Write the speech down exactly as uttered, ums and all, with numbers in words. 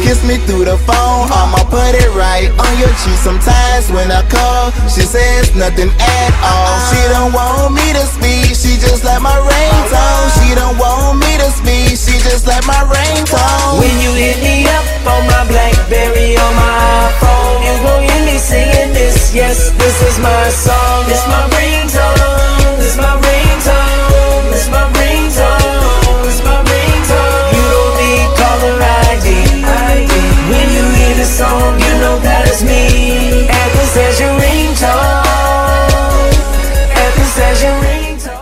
kiss me through the phone. I'ma put it right on your cheek. Sometimes when I call, she says nothing at all. She don't want me to speak, she just like my ringtone. She don't want me to speak, she just like my ringtone. When you hit me up on my Blackberry, on my iPhone, you gon' hear me singing this. Yes, this is my song, this my